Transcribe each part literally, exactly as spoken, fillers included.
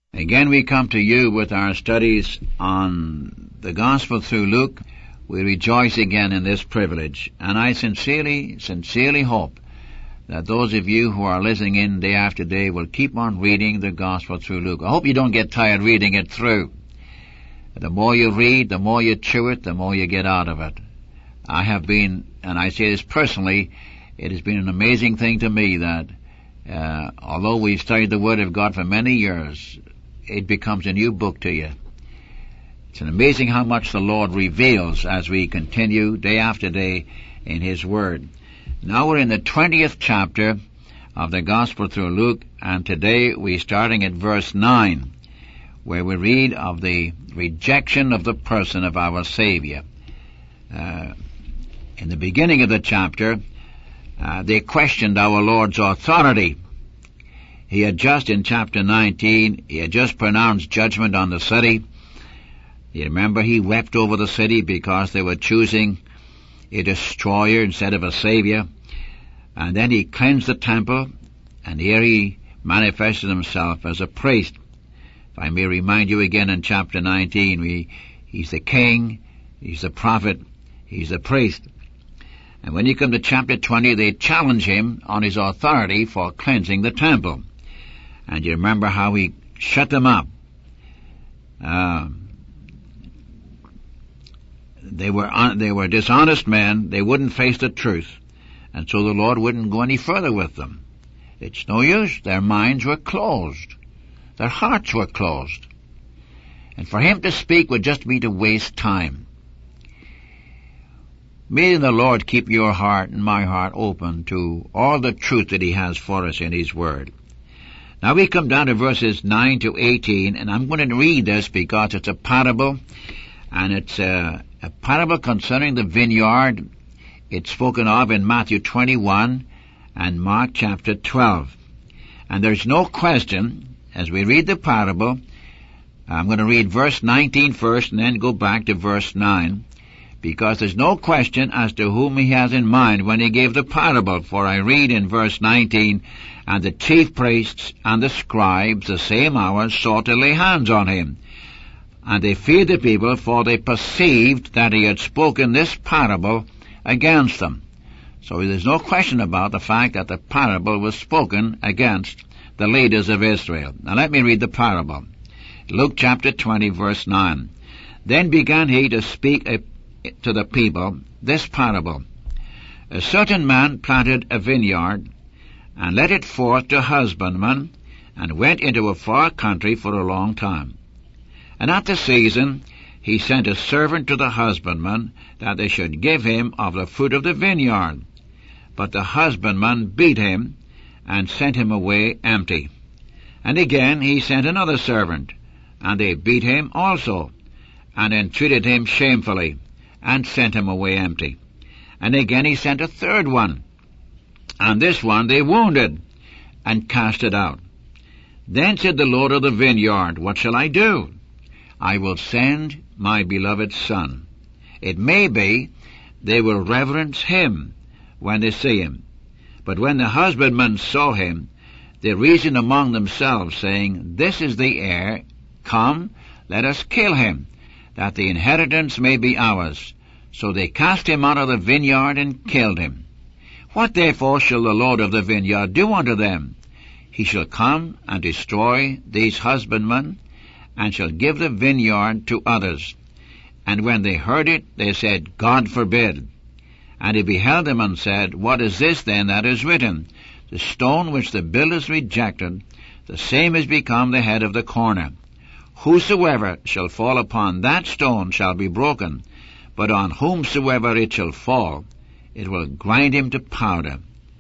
Again we come to you with our studies on the Gospel through Luke. We rejoice again in this privilege, and I sincerely, sincerely hope that those of you who are listening in day after day will keep on reading the Gospel through Luke. I hope you don't get tired reading it through. The more you read, the more you chew it, the more you get out of it. I have been, and I say this personally, it has been an amazing thing to me that uh, although we've studied the Word of God for many years, it becomes a new book to you. It's amazing how much the Lord reveals as we continue day after day in His Word. Now we're in the twentieth chapter of the Gospel through Luke, and today we're starting at verse nine, where we read of the rejection of the person of our Savior. Uh, in the beginning of the chapter, uh, they questioned our Lord's authority. He had just, in chapter nineteen, he had just pronounced judgment on the city. You remember he wept over the city because they were choosing a destroyer instead of a savior. And then he cleansed the temple, and here he manifested himself as a priest. If I may remind you again, in chapter nineteen, we, he's the king, he's the prophet, he's the priest. And when you come to chapter twenty, they challenge him on his authority for cleansing the temple. And you remember how he shut them up. Uh, they were un- they were dishonest men. They wouldn't face the truth. And so the Lord wouldn't go any further with them. It's no use. Their minds were closed. Their hearts were closed. And for him to speak would just be to waste time. May the Lord keep your heart and my heart open to all the truth that He has for us in His Word. Now we come down to verses nine to eighteen, and I'm going to read this because it's a parable, and it's a, a parable concerning the vineyard. It's spoken of in Matthew twenty-one and Mark chapter twelve. And there's no question, as we read the parable, I'm going to read verse nineteen first and then go back to verse nine, because there's no question as to whom He has in mind when He gave the parable. For I read in verse nineteen, and the chief priests and the scribes the same hour sought to lay hands on Him. And they feared the people, for they perceived that He had spoken this parable against them. So there's no question about the fact that the parable was spoken against the leaders of Israel. Now let me read the parable. Luke chapter twenty, verse nine. Then began He to speak a, to the people this parable. A certain man planted a vineyard, and led it forth to husbandmen, and went into a far country for a long time. And at the season he sent a servant to the husbandman, that they should give him of the fruit of the vineyard. But the husbandman beat him, and sent him away empty. And again he sent another servant, and they beat him also, and entreated him shamefully, and sent him away empty. And again he sent a third one, and this one they wounded, and cast it out. Then said the Lord of the vineyard, What shall I do? I will send my beloved Son. It may be they will reverence Him when they see Him. But when the husbandmen saw Him, they reasoned among themselves, saying, This is the heir. Come, let us kill him, that the inheritance may be ours. So they cast him out of the vineyard and killed him. What therefore shall the Lord of the vineyard do unto them? He shall come and destroy these husbandmen, and shall give the vineyard to others. And when they heard it, they said, God forbid. And He beheld them and said, What is this then that is written? The stone which the builders rejected, the same is become the head of the corner. Whosoever shall fall upon that stone shall be broken, but on whomsoever it shall fall, it will grind him to powder.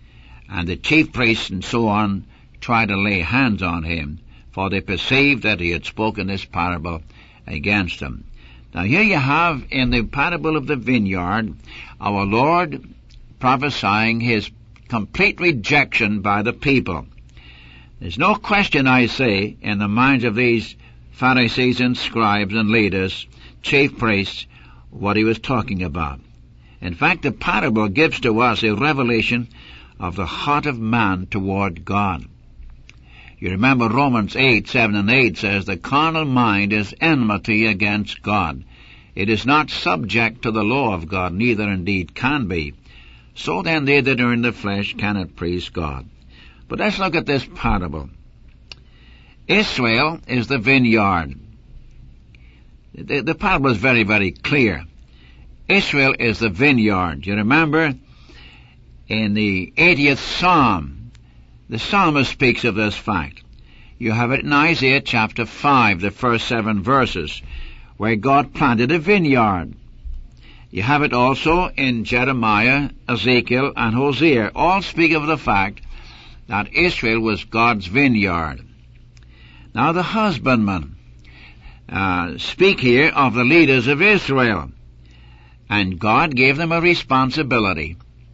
And the chief priests and so on tried to lay hands on Him, for they perceived that He had spoken this parable against them. Now here you have in the parable of the vineyard, our Lord prophesying His complete rejection by the people. There's no question, I say, in the minds of these Pharisees and scribes and leaders, chief priests, what He was talking about. In fact, the parable gives to us a revelation of the heart of man toward God. You remember Romans eight, seven and eight says, the carnal mind is enmity against God. It is not subject to the law of God, neither indeed can be. So then they that are in the flesh cannot please God. But let's look at this parable. Israel is the vineyard. The, the parable is very, very clear. Israel is the vineyard. You remember in the eightieth Psalm, the psalmist speaks of this fact. You have it in Isaiah chapter five, the first seven verses, where God planted a vineyard. You have it also in Jeremiah, Ezekiel, and Hosea. All speak of the fact that Israel was God's vineyard. Now the husbandmen uh, speak here of the leaders of Israel, and God gave them a responsibility.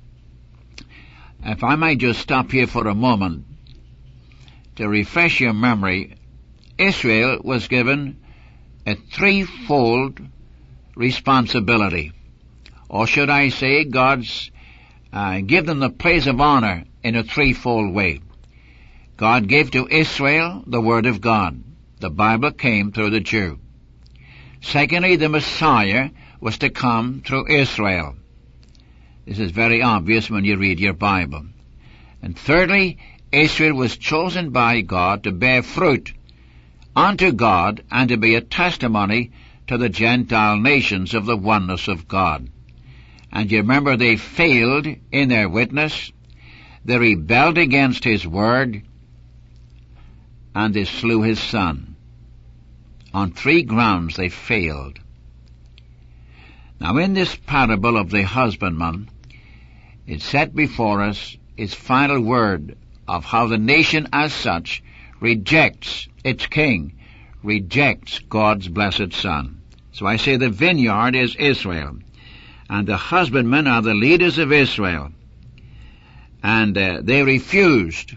If I might just stop here for a moment to refresh your memory, Israel was given a threefold responsibility. Or should I say, God's uh, give them the place of honor in a threefold way. God gave to Israel the Word of God. The Bible came through the Jew. Secondly, the Messiah was to come through Israel. This is very obvious when you read your Bible. And thirdly, Israel was chosen by God to bear fruit unto God and to be a testimony to the Gentile nations of the oneness of God. And you remember they failed in their witness, they rebelled against His word, and they slew His Son. On three grounds they failed. Now in this parable of the husbandman, it set before us its final word of how the nation as such rejects its king, rejects God's blessed Son. So I say the vineyard is Israel, and the husbandmen are the leaders of Israel, and uh, they refused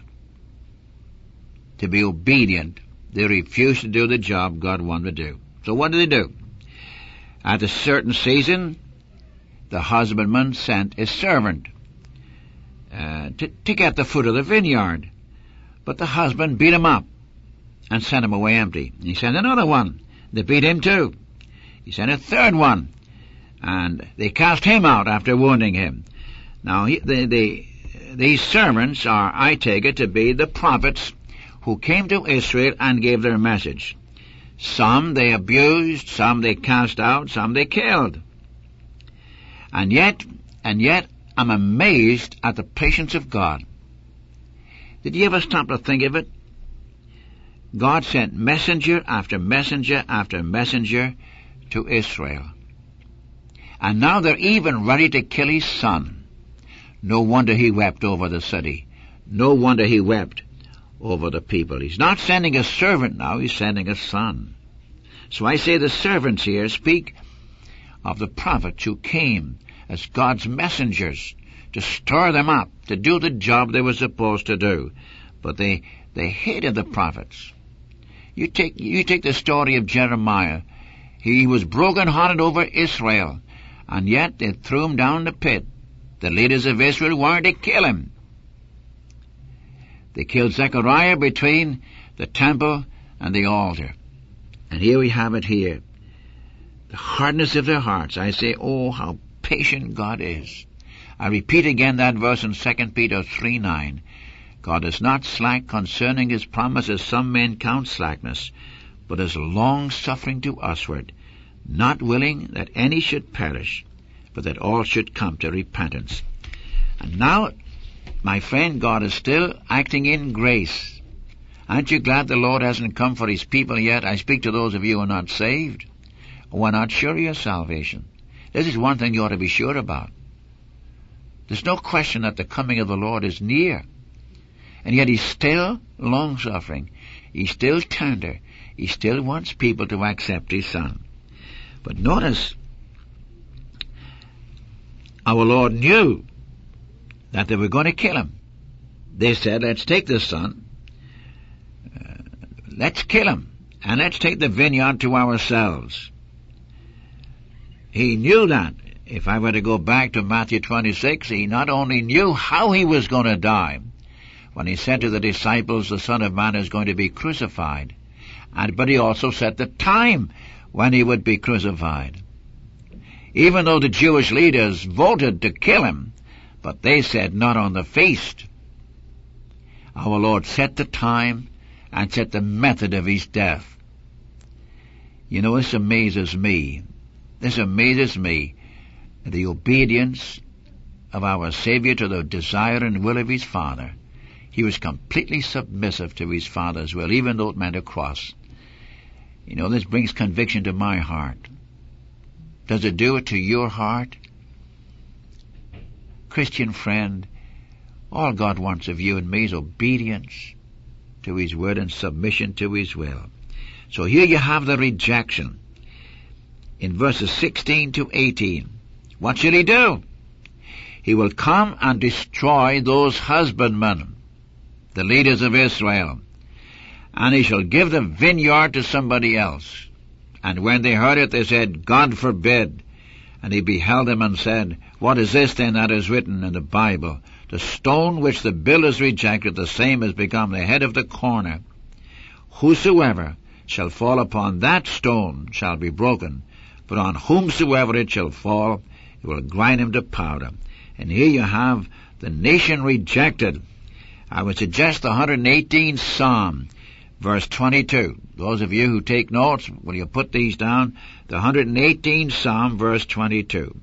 to be obedient. They refused to do the job God wanted to do. So what did they do? At a certain season, the husbandman sent a servant uh, to, to get the fruit of the vineyard. But the husband beat him up and sent him away empty. He sent another one. They beat him too. He sent a third one, and they cast him out after wounding him. Now, he, they, they, these servants are, I take it, to be the prophets who came to Israel and gave their message. Some they abused, some they cast out, some they killed. And yet, and yet, I'm amazed at the patience of God. Did you ever stop to think of it? God sent messenger after messenger after messenger to Israel. And now they're even ready to kill His Son. No wonder He wept over the city. No wonder He wept over the people. He's not sending a servant now, He's sending a Son. So I say the servants here speak of the prophets who came as God's messengers to stir them up, to do the job they were supposed to do. But they, they hated the prophets. You take, you take the story of Jeremiah. He was broken-hearted over Israel, and yet they threw him down the pit. The leaders of Israel wanted to kill him. They killed Zechariah between the temple and the altar. And here we have it here. The hardness of their hearts. I say, oh, how patient God is. I repeat again that verse in Second Peter three nine. God is not slack concerning His promise, as some men count slackness, but is long-suffering to usward, not willing that any should perish, but that all should come to repentance. And now, my friend, God is still acting in grace. Aren't you glad the Lord hasn't come for His people yet? I speak to those of you who are not saved, who are not sure of your salvation. This is one thing you ought to be sure about. There's no question that the coming of the Lord is near. And yet He's still long-suffering. He's still tender. He still wants people to accept His Son. But notice, our Lord knew that they were going to kill Him. They said, let's take this Son, uh, let's kill Him, and let's take the vineyard to ourselves. He knew that. If I were to go back to Matthew twenty-six, He not only knew how He was going to die, when he said to the disciples, the Son of Man is going to be crucified. And, but he also set the time when he would be crucified. Even though the Jewish leaders voted to kill him, but they said not on the feast. Our Lord set the time and set the method of his death. You know, this amazes me. This amazes me, the obedience of our Savior to the desire and will of his Father. He was completely submissive to his Father's will, even though it meant a cross. You know, this brings conviction to my heart. Does it do it to your heart? Christian friend, all God wants of you and me is obedience to his word and submission to his will. So here you have the rejection. In verses sixteen to eighteen, what shall he do? He will come and destroy those husbandmen, the leaders of Israel, and he shall give the vineyard to somebody else. And when they heard it, they said, God forbid. And he beheld them and said, what is this then that is written in the Bible? The stone which the builders rejected, the same has become the head of the corner. Whosoever shall fall upon that stone shall be broken, but on whomsoever it shall fall, it will grind him to powder. And here you have the nation rejected. I would suggest the one hundred eighteenth Psalm, verse twenty-two. Those of you who take notes, will you put these down? The one hundred eighteenth Psalm, verse twenty-two.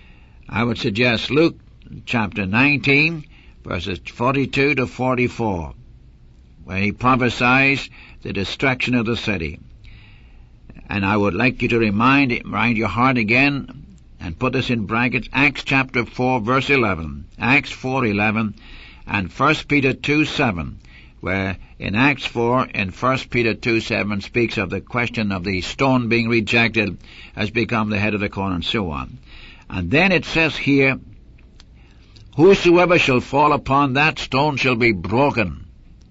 I would suggest Luke chapter nineteen, verses forty-two to forty-four, where he prophesies the destruction of the city. And I would like you to remind, remind your heart again, and put this in brackets, Acts chapter four, verse eleven, Acts four eleven, and First Peter two seven, where in Acts four and First Peter two seven speaks of the question of the stone being rejected has become the head of the corner, and so on. And then it says here, whosoever shall fall upon that stone shall be broken,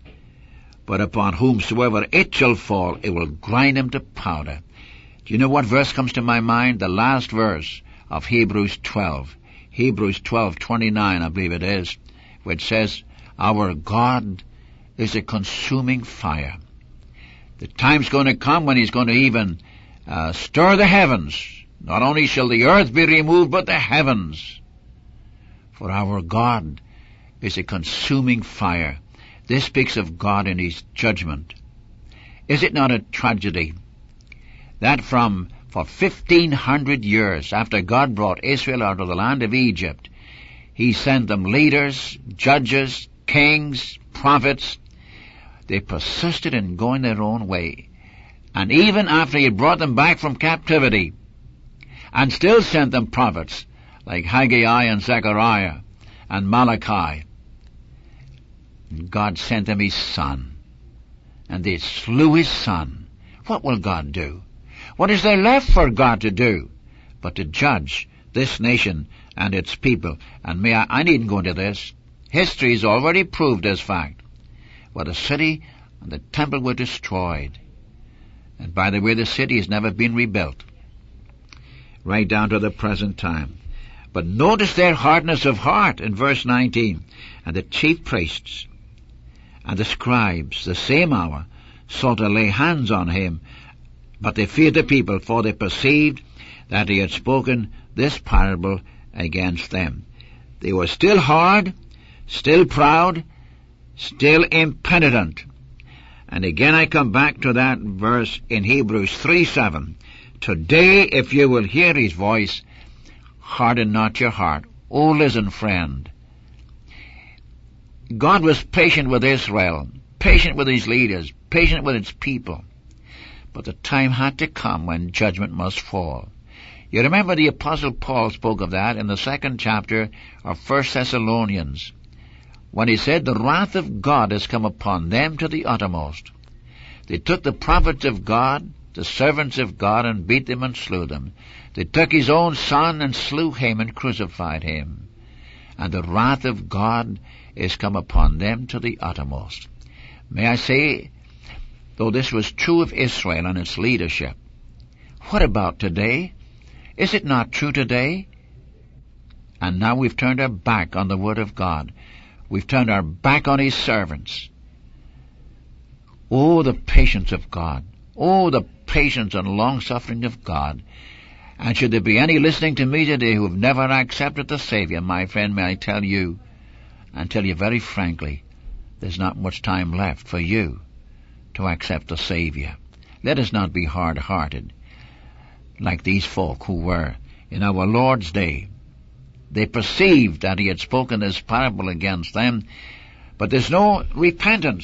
but upon whomsoever it shall fall, it will grind him to powder. Do you know what verse comes to my mind? The last verse of Hebrews twelve. Hebrews twelve twenty-nine, I believe it is, which says, our God is a consuming fire. The time's going to come when he's going to even uh, stir the heavens. Not only shall the earth be removed, but the heavens. For our God is a consuming fire. This speaks of God in his judgment. Is it not a tragedy that from for fifteen hundred years after God brought Israel out of the land of Egypt, he sent them leaders, judges, kings, prophets. They persisted in going their own way. And even after he had brought them back from captivity, and still sent them prophets like Haggai and Zechariah and Malachi, God sent them his son, and they slew his son. What will God do? What is there left for God to do but to judge this nation and its people? And may I, I needn't go into this. History has already proved as fact. What the city and the temple were destroyed. And by the way, the city has never been rebuilt, right down to the present time. But notice their hardness of heart in verse nineteen. And the chief priests and the scribes, the same hour, sought to lay hands on him, but they feared the people, for they perceived that he had spoken this parable against them. They were still hard, still proud, still impenitent. And again I come back to that verse in Hebrews three seven. Today, if you will hear his voice, harden not your heart. Oh, listen, friend. God was patient with Israel, patient with his leaders, patient with its people. But the time had to come when judgment must fall. You remember the Apostle Paul spoke of that in the second chapter of First Thessalonians, when he said, the wrath of God has come upon them to the uttermost. They took the prophets of God, the servants of God, and beat them and slew them. They took his own son and slew him and crucified him. And the wrath of God is come upon them to the uttermost. May I say, though this was true of Israel and its leadership, what about today? Is it not true today? And now we've turned our back on the Word of God. We've turned our back on His servants. Oh, the patience of God. Oh, the patience and long-suffering of God. And should there be any listening to me today who have never accepted the Savior, my friend, may I tell you, and tell you very frankly, there's not much time left for you to accept the Savior. Let us not be hard-hearted like these folk who were in our Lord's day. They perceived that He had spoken this parable against them, but there's no repentance.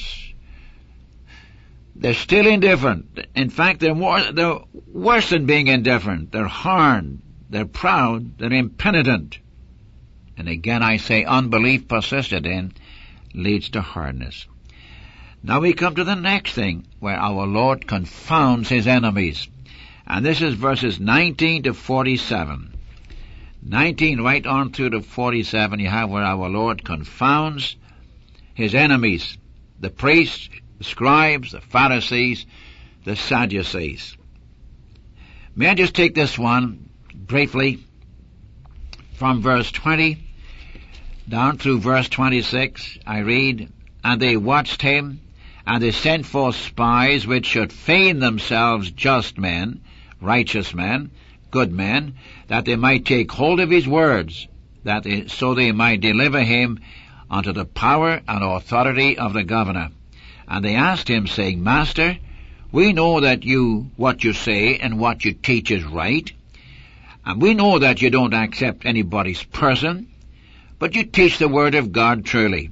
They're still indifferent. In fact, they're, more, they're worse than being indifferent. They're hard, they're proud, they're impenitent. And again I say, unbelief persisted in leads to hardness. Now we come to the next thing, where our Lord confounds His enemies. And this is verses nineteen to forty-seven. nineteen right on through to forty-seven, you have where our Lord confounds His enemies, the priests, the scribes, the Pharisees, the Sadducees. May I just take this one briefly from verse twenty down through verse twenty-six. I read, "And they watched Him, and they sent forth spies which should feign themselves just men, righteous men, good men, that they might take hold of His words, that they, so they might deliver Him unto the power and authority of the governor. And they asked Him, saying, Master, we know that you, what you say and what you teach is right, and we know that you don't accept anybody's person, but you teach the word of God truly.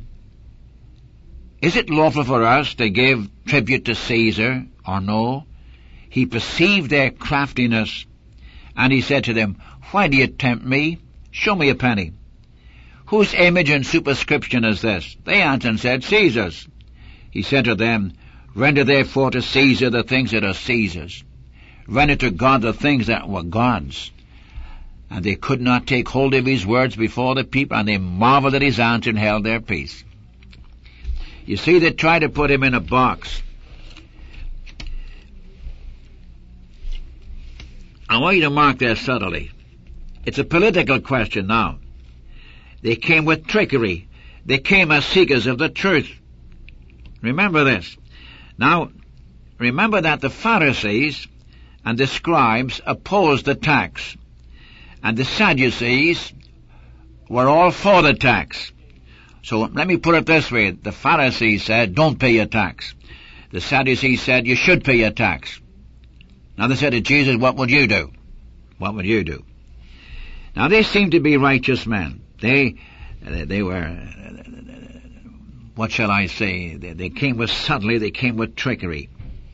Is it lawful for us to give tribute to Caesar, or no? He perceived their craftiness, and He said to them, Why do you tempt me? Show me a penny. Whose image and superscription is this? They answered and said, Caesar's. He said to them, Render therefore to Caesar the things that are Caesar's. Render to God the things that were God's. And they could not take hold of His words before the people, and they marveled at His answer and held their peace. You see, they tried to put Him in a box. I want you to mark this subtly. It's a political question now. They came with trickery. They came as seekers of the truth. Remember this. Now, remember that the Pharisees and the scribes opposed the tax, and the Sadducees were all for the tax. So let me put it this way. The Pharisees said, don't pay your tax. The Sadducees said, you should pay your tax. Now they said to Jesus, what would you do? What would you do? Now they seemed to be righteous men. They, they were, what shall I say? They, they came with subtlety, they came with trickery.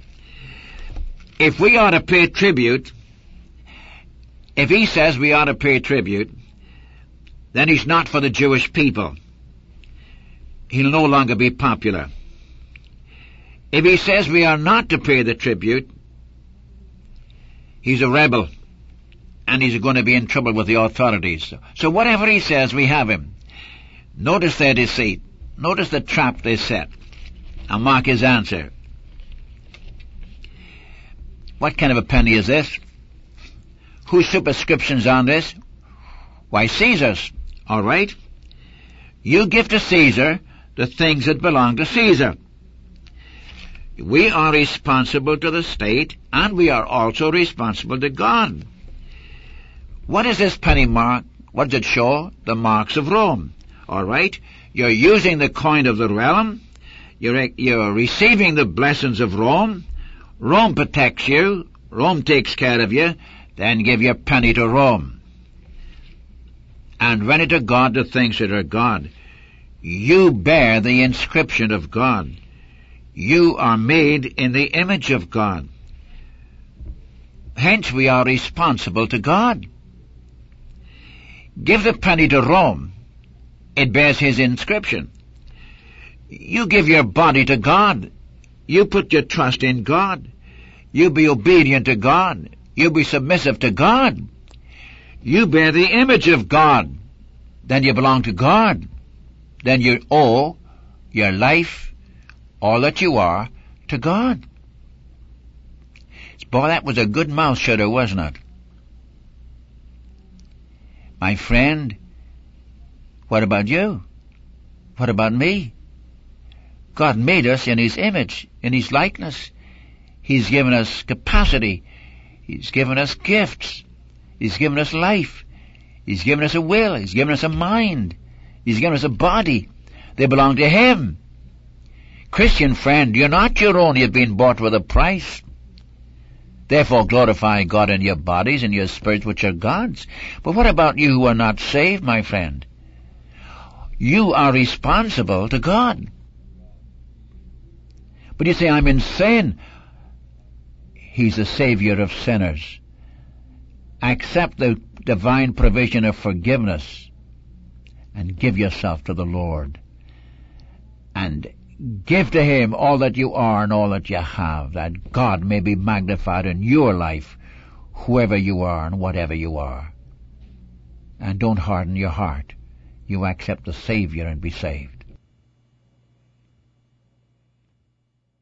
If we ought to pay tribute, if He says we ought to pay tribute, then He's not for the Jewish people. He'll no longer be popular. If He says we are not to pay the tribute, He's a rebel, and He's going to be in trouble with the authorities. So whatever He says, we have Him. Notice their deceit. Notice the trap they set. And mark His answer. What kind of a penny is this? Whose superscription's on this? Why, Caesar's. All right. You give to Caesar the things that belong to Caesar. We are responsible to the state, and we are also responsible to God. What is this penny mark? What does it show? The marks of Rome. All right? You're using the coin of the realm. You're, you're receiving the blessings of Rome. Rome protects you. Rome takes care of you. Then give your penny to Rome. And render to God the things that are God. You bear the inscription of God. You are made in the image of God. Hence we are responsible to God. Give the penny to Rome. It bears His inscription. You give your body to God. You put your trust in God. You be obedient to God. You be submissive to God. You bear the image of God. Then you belong to God. Then you owe your life, all that you are, to God. Boy, that was a good mouth shutter, wasn't it? My friend, what about you? What about me? God made us in His image, in His likeness. He's given us capacity. He's given us gifts. He's given us life. He's given us a will. He's given us a mind. He's given us a body. They belong to Him. Christian friend, you're not your own. You've been bought with a price. Therefore glorify God in your bodies and your spirits, which are God's. But what about you who are not saved, my friend? You are responsible to God. But you say, I'm in sin. He's the Savior of sinners. Accept the divine provision of forgiveness and give yourself to the Lord. And give to Him all that you are and all that you have, that God may be magnified in your life, whoever you are and whatever you are. And don't harden your heart. You accept the Savior and be saved.